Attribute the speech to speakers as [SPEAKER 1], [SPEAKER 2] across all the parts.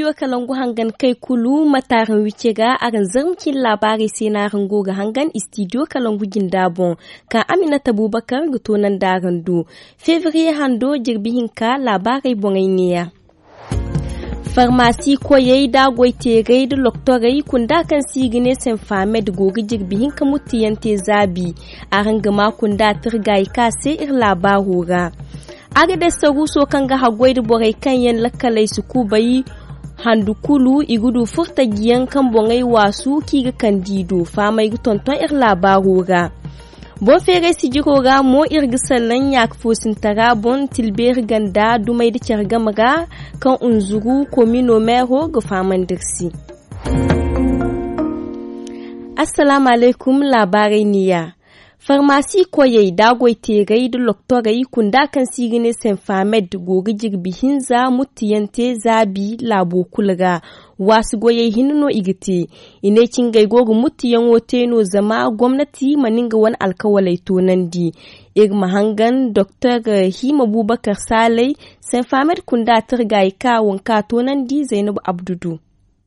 [SPEAKER 1] studio Kalangu hangan kai kulu matarin wicega aran zarmkin labari sai na rango ga hangan studio Kalangu gindabon ka Aminata Abubakar gutonan darandu Fevrier hando jirbihin ka labarai bongainiya Farmasi koyai da goite da loktorai kunda kan sigine sen famed gogi jirbihin ka mutiyante zabi aran gama kunda turgai ka sai ir labarura aga da sagu so kan ga hagwai da borai kan yan lakalai su kubai handukulu igudu furta giyan kan bongai wasu kiga kandido famai tonton ir labarura bon fere si jiroga mo irgisalan yak fosin tarabon tilber ganda dumai da kyargamaga kan unzuru komino mero ga faman dirsi assalamu alaikum labarai niya Farmasi koyai dagoi tegai da loktorai kunda kan sigine sen famed gogi jirbihin za mutiyante zabi labo kulga wasu goyai hinno igite ine cingai gogu mutiyan wote no zama gwamnati maninga wani alkawalai tonandi mahangan Dr. Hima Abubakar Salai sen famed kunda turgai ka wanka tonandi Zainabu Abdudu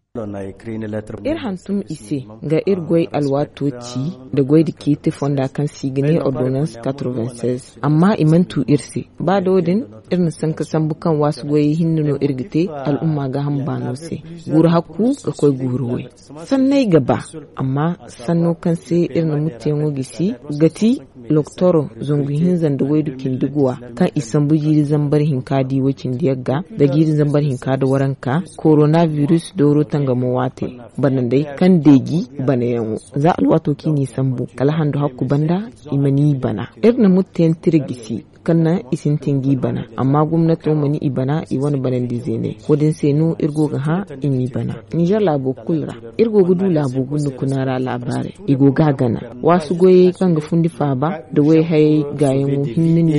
[SPEAKER 2] hantum ise ga irgwai alwatoci da gwai da ke fonda kan sigine ordonance 96 amma imantu irse ba da wadin irin san kasan bukan wasu gwai hinnuno irgite al'umma ga hambano se guru hakku ga kwai guruwai sannai gaba amma sanno kan sai irin mutiyan wogisi gati loktoro zonguhin zanda gwai dukin duguwa kan isan bujiri zambar hinkadi wacin diyagga da giri zambar hinkada waranka coronavirus doro ga mawate banan dai kan degi bana yanwo za alwato kini sambu kala hando hakku banda imani bana irna mutten tirgisi kanna isin tingi bana amma gwamnati mani ibana iwan banan dizene kodin senu irgo ga ha imi bana Niger labo kulra irgo gudu labo gunu kunara labare igo gagana wasu goye kan ga fundi faba da wai hay gayen hinnin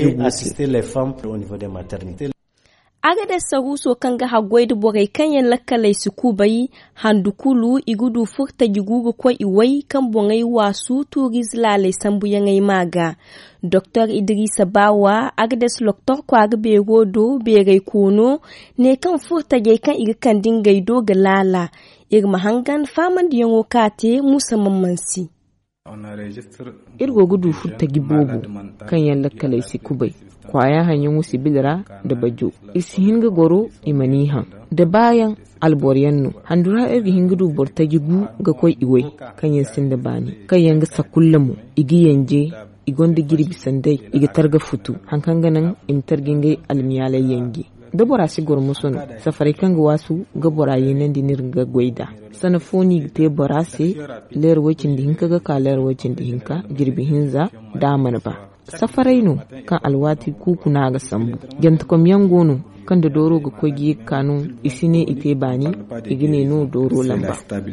[SPEAKER 2] rubuce
[SPEAKER 1] aga da saruso kan ga hagwai da borai kan yan lakalai su kubai handukulu igudu furta gigugu ko iwai kan bongai wasu turiz lalai sambu yangai maga Dr. Idrisa Bawa aga da sloktor ko aga be godo be gai kono ne kan furta gai kan iga kan dingai do ga lala irma hangan faman diyango kate musamman mansi
[SPEAKER 2] irgo gudu furta gibogo kan yan lakalai su kubai kwaya hanyar musu bidira da bajo isi hinga goro imanihan da bayan alboriyanno handura irgi hingudu borta gigu ga koi iwai kan yin sin da bani kan yanga sakullamu igi yanje igonda girbi sandai iga targa futu hankan ganan imtargingai almiyalai yangi da bora si gor musun safari kan ga wasu ga bora yenan dinir ga goida sanafoni te bora se ler wacin da hinka ga kalar wacin da hinka girbi hinza da mana ba safaraino kan alwati kukuna ga sambu jantakom yangono kan da doro ga kogi kanu isine ite bani igine no doro lamba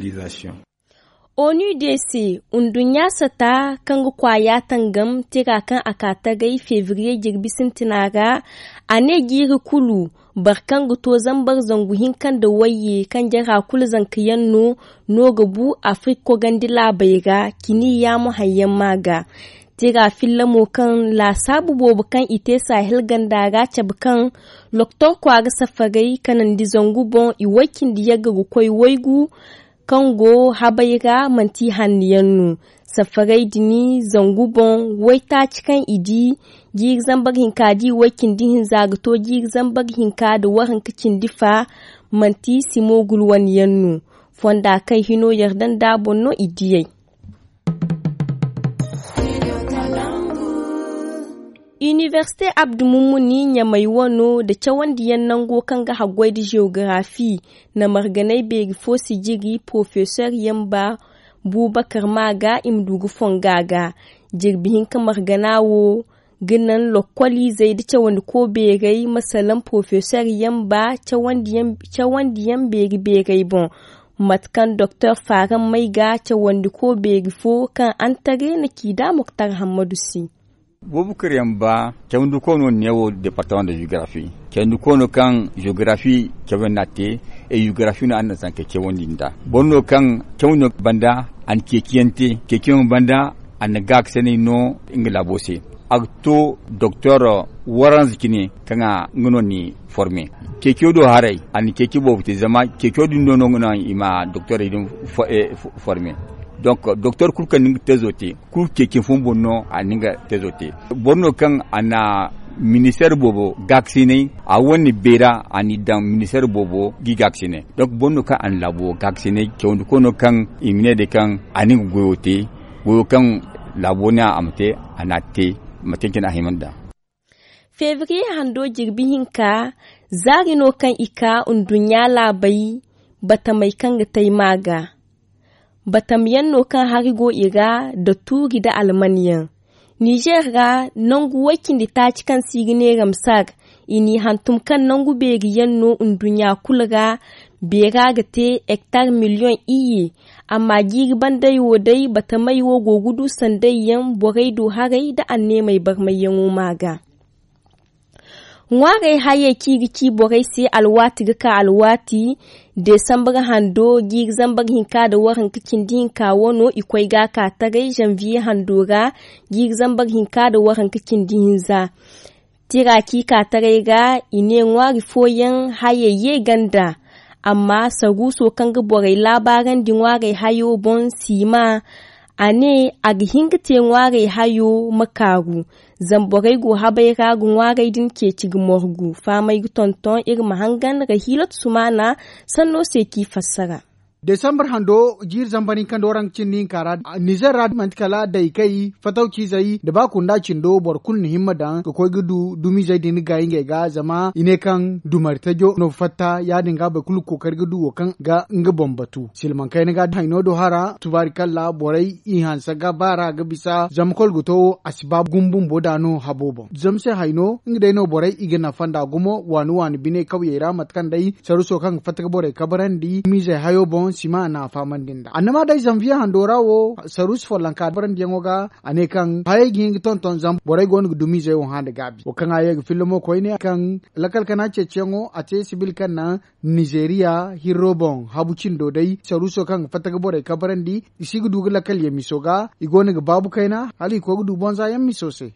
[SPEAKER 1] ONUDC undunya sata kan ga kwaya tangam tira kan akata gai Fevrier jirbi sintinaga ane giri kulu barkan ga to zambar zanguhin kan da waye kan jara kul zankiyanno no gabu Afriko gandila baiga kini ya mu hayyan maga tira fillamo kan la sabu bobu kan ite sahil gandaga cabkan loktor kwaga safagai kanan di zangu bon iwakin di yaga koi waigu kango habayga manti hanniyannu safagai dini zangu bon waita cikan idi jig zambar hinka di wakin dihin zagato jig zambar hinka da wahan kicin difa manti simogul waniyannu fonda kai hino yardan da bonno idiyai Université Abdou Moumouni Nyamai wano da cawan diyan nango kan ga hagwai da geography na marganai begi fosi jiri Professeur Yamba Bubakar Maga imdugu fongaga jirbihin kan marganawo ginan lokwali zai da cawan ko begai masalan Professeur Yamba cawan diyan begi begai bon matkan Dr. Faran Maiga cawan ko begi fo kan antare na kida Muktar Hamadu Si
[SPEAKER 3] Bubakar Yamba kewndu kono newo département de géographie kewndu kono kan géographie kewnate e géographie no anda sanke kewndinda bonno kan kewno banda an kekiyente kekiyon banda an gak sene no ingla bose akto docteur waran zikine kanga ngono ni formé kekyo do haray ani keki bo te zama kekyo du nono ngono ima docteur idum formé donc docteur kul kan ning tezote kul keki fumbono aninga tezote bonno kan ana ministère bobo vacciner a woni bera ani dan ministère bobo gi vacciner donc bonno kan an labo vacciner kewndo kono kan imine de kan ani goyote go kan labona amte anate matenkina himanda
[SPEAKER 1] février hando jirbi hinka zari no kan ika undunya labai batamai kan ga taimaga batamiyan no kan harigo ira da turi da almaniyan Niger ga nangu wakin da ta cikan sigine ramsar ini hantum kan nangu beriyan no undunya kulga bera ga te hectare miliyon iye amma girban dai wodai bata mai wo gogudu sandai yan borai do harai da anne mai bar mai yan maga ngware haye kiriki borai sai alwati ga ka alwati Desambar hando gig zambar hinka da waran kikin dinka wono ikwai ga ka tagai janvier handora gig zambar hinka da waran kikin dinza tiraki ka tagai ga ine ngwari foyan haye ganda amma sagu so kan ga borai labaran dinware hayo bon sima ane agihingte ngware hayo makaru zamborai go habaira gunware din ke cigmorgu famai tonton irma hangan rahilat sumana sanno se ki fassara
[SPEAKER 4] Desambar hando jir zambanin kan dorang cinnin kara Niger rad mantikala da kai fatauci zai da ba kun da cindo borkun ni himmadan ko koy gudu dumi zai din ga inge ga zama ine kan dumar tajo no fatta ya dinga ba kul kokar gudu kan ga nga bombatu silman kai ga haino do hara tubarikalla borai in hansa ga bara ga bisa zamkol guto asbab gumbun bodano habobo zamse haino ngide no borai igena fanda gumo wani bine kawye ramat kan dai saruso kan fatta borai kabarandi mi zai hayo bon sima na faman dinda annama dai zamvia handorawo sarus folanka baran diengoga ane kan haye ging tonton zam boray gon dumi je won hande gabi o kan aye filmo ko ne kan lakal kana cechengo ate sibil kan na Nigeria hirobon habucin do dai saruso kan fataga boray kabarandi isigu dugu lakal yemisoga igone ga babu kaina hali ko gudu bonza yamisose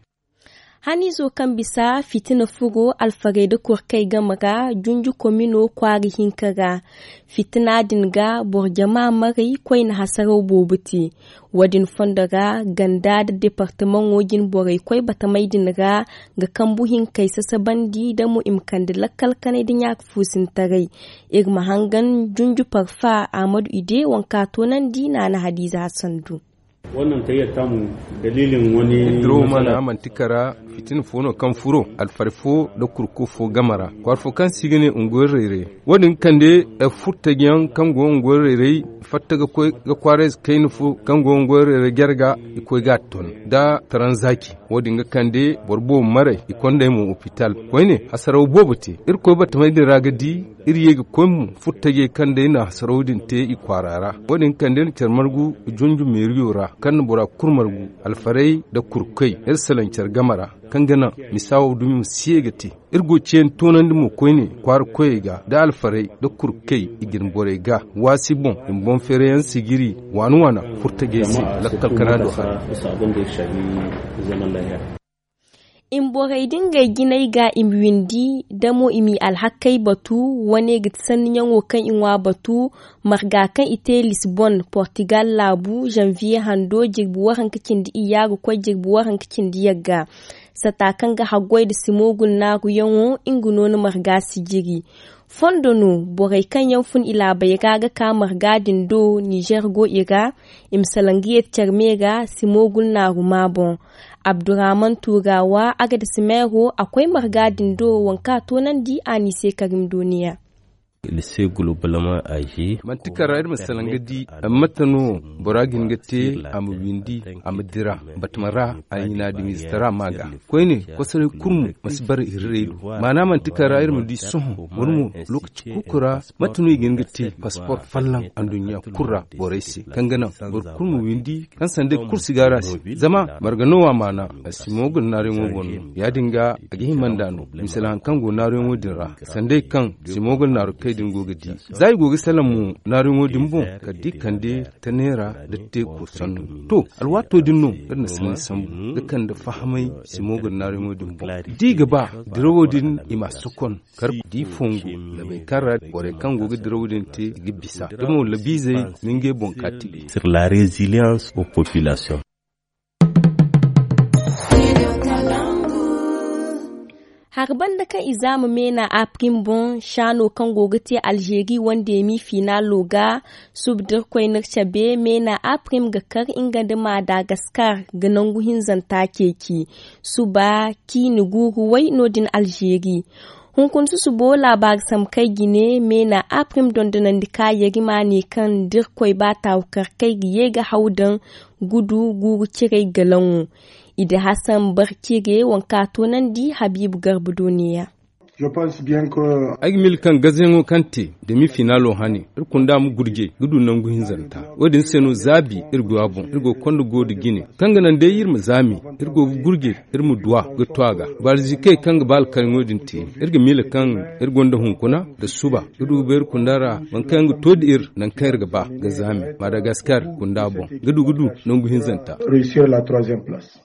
[SPEAKER 1] hani zo kan bisa fitina fugo alfare da kurkai gamaga junju komino kwari hinkaga fitina dinga borjama mari kwai na hasaro bobuti wadin fondaga ganda da departement wogin borai kwai bata mai dinga ga kambu hinkai sasabandi da mu imkan da lakkal kanai din ya fusin tarai irma hangan junju parfa Ahmadu Ide wanka tonan dina na Hadiza Hassandu
[SPEAKER 5] wannan tayyar tamu dalilin wani
[SPEAKER 6] droma na mantikara fitin fono kan furo alfarfo da kurkufo gamara kwarfo kan sigine ungorere wadin kande e futta gyan kan go ungorere fatta ga kware kainfu kan go ungorere gerga iko gaton da tranzaki wadin ga kande borbo mare ikonde mu hospital koine hasarau bobote irko bata mai da ragadi iriye ga kom futta ge kande na hasaraudin te ikwarara wadin kande charmargu junju meriyora kan bura kurmargu alfarai da kurkai irsalancar gamara kan gana misawo dumi siegati irgo cien tonan dimu koine kwar koyega da alfarai da kurkai igin borega wasi bon in bon fereyan sigiri wana furtagesi lakkal kanado har
[SPEAKER 5] sabon da shafi zaman lafiya
[SPEAKER 1] in borai dinga ginai ga imwindi damo imi alhakai batu wane gitsan yanwo kan inwa batu margakan ite Lisbon Portugal labu janvier hando jirbu waran kicin di iyagu ko jirbu waran kicin di yaga satakan ga hagwai da simogun nagu yanwo inguno na marga sijiri fondono borai kan yanfun ila bai gaga kamar gadin do Niger go ira imsalangiyar charmega simogun nagu mabon Abdurrahman Turawa aga da Simero akwai margadin do wanka tonan di anise karim duniya.
[SPEAKER 7] Lise globalement agi
[SPEAKER 6] mantikara irma salangadi amatano boragin gate amwindi amadira batmara ayina di mistara maga koine kosare kurmu masbar irredu mana mantikara irma di soho murmu lokaci kukura matunu igin gate passport fallan andunya kurra boraisi kangana bor kurmu windi kan sande kursi garasi zama marganowa mana simogun nare ngogon ya dinga agi mandano misalan kango nare ngodira sande kan simogun nare kai din goga di zai goga salamu na ringo dimbo ka di kande ta nera da te ko sanu to alwato dinno dan san sambu da kan da fahamai simogar na ringo dimbo di gaba dirawo din ima sukon kar di fongo da bai karra bore kan goga dirawo din te gibisa domo labizai minge bonkati
[SPEAKER 7] sur la résilience aux populations.
[SPEAKER 1] Harban da kan izamu mena aprim bon shano kan gogati Algeria wanda ya mi final loga subdir kwainar chabe mena aprim ga kar inganda Madagascar ganan guhin zanta keki suba kini guru wai nodin Algeria. Hunkun su bo labar sam kai gine mena aprim dondonan dika yari mani kan dirkwai ba taukar kai giye ga haudan gudu guru cirai galanwu. Ida Hassan Barkire wanka tonan di Habib Garbu duniya.
[SPEAKER 6] Agmil kan gazengo kante demi finalo hani irkunda mu gurge gudu nan guhin zanta wadin seno zabi irgo abun irgo kondo godi gine kanga nan dai yirmu zami irgo gurge irmu duwa gutwaga barzike kanga bal kan wadin te irgo mil kan irgo nda hunkuna da suba gudu ber kundara man kanga todir nan kai irga ba ga zami Madagascar kunda bon gudu nan guhin zanta
[SPEAKER 8] réussir la 3e place.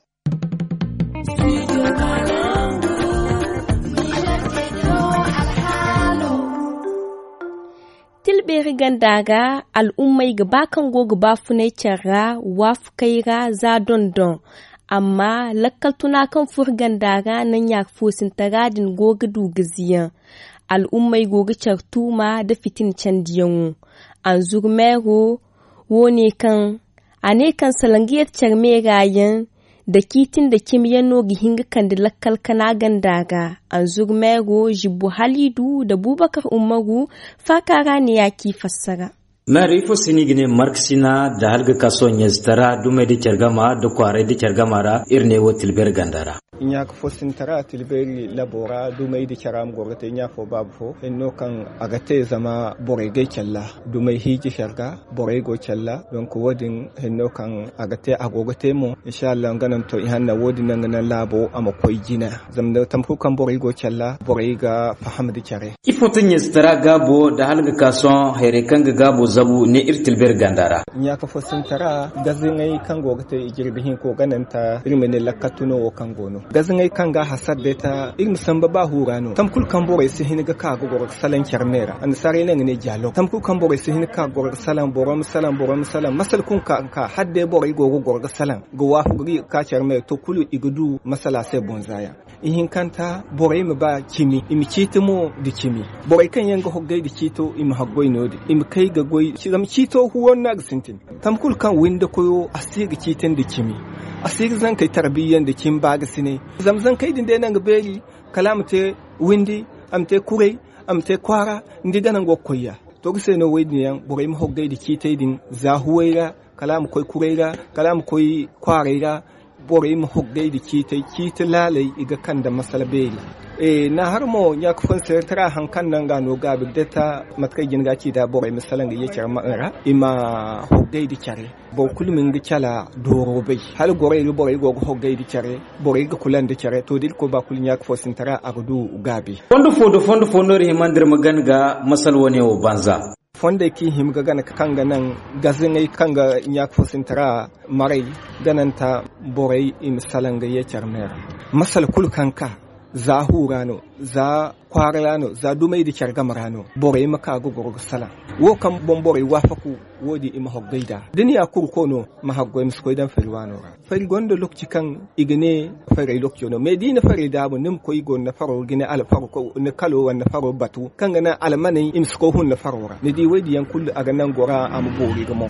[SPEAKER 1] Tilberi gandaga al'ummai gaba kan goga bafunai cara wafu kaira za don amma lakkal tuna kan furgandaga nan ya fosin taradin goga dugaziyan al'ummai goga cartuma da fitin candiyan an zurmero wone kan ane kan salangiyar carme rayan da kitin da kimiyano gihinga kan da lakkal kana gandaga an zurmero jibu halidu da bubakar umaru fakara ne yaki fassara.
[SPEAKER 9] Marifo sinigine marksina da halga kaso nyeztara dume di cergama da kware di cergamara irne wo tilber gandara.
[SPEAKER 10] Inya ko sintara tilberi labora dume di ceram gorate nya fo babfo enno kan agate zama borege challa dume hiji sharga borego challa donc wodin enno kan agate agogate mo inshallah ganam to ihanna wodin nan labo ama koy jina zamda tamfu kan borego challa borega fahamdi care
[SPEAKER 9] ifo nyeztara gabo da halga kaso hayre kan gabo zabu ne irtilber gandara
[SPEAKER 10] nya ko sintara gazingai kan gogate jirbihin ko gananta irmene lakatuno wo kan gono gazingai kanga hasad beta igm samba ba hurano tamkul kambore se hiniga ka gogor salan charmera an sare ne ne jalo tamkul kambore se hinika gogor salan borom salam masal kun ka hadde bore gogor salan go wafu gi ka charme to kulu igudu masala se bonzaya ihin kanta bore mu ba kimi imi chitimo di kimi bore kan yanga hoggay di chito imi haggoy nodi imi kai ga goy zam chito huwon nag sintin tamkul kan winda koyo asigi chiten di kimi asiri zan kai tarbiyyan da kin baga sine zamzan kai din da nan gaberi kalamte windi amte kurei amte kwara ndi ganan gokkoya to gise no wedin yan bore mu hoggai da kitai din zahuwaira kalam koi kureira kalam koi kwareira bore mu hoggai da kitai lalai iga kan da masalbeli na har mo ya kufan tara hankan nan gano ga bidata matkai gin gaci da bore misalan ga yake ma'ara ima hoggai di kare bo kulmin ga kala doro bai hal gore bore go hoggai di kare bore ga kulan di kare to dil ko ba kulin ya kufan tara agudu gabi fondo ri mandir magan ga masal wone o banza fonda ki him ga gana kanga nan gazinai kanga ya kufan tara marai gananta bore misalan ga yake ma'ara masal kul kanka za hurano za kwarano za dumai da kyargamarano bore maka gogoro sala wo kan bombore wafaku wodi ima hoggaida duniya kurkono mahaggoy miskoidan felwano fari gondo lokci kan igene fari lokci no medina fari dabo nim koy gon na faro gine al faro ko ne kalo wan faro batu kan gana almani imsko hun na farora ne di wadi yan kullu aga nan gora am bore ga mo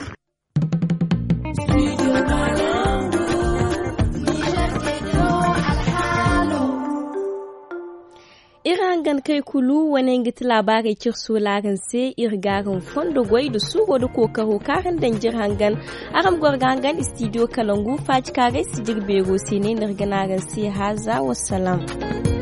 [SPEAKER 1] Irangan kai kulu wani ngiti labarai kirso larin se irgarin fondo gwai da su da kokaro karin danjir hangan aram gwargangan studio kalangu faci kare su jirbero sai ne nirganarin sai haza wassalam.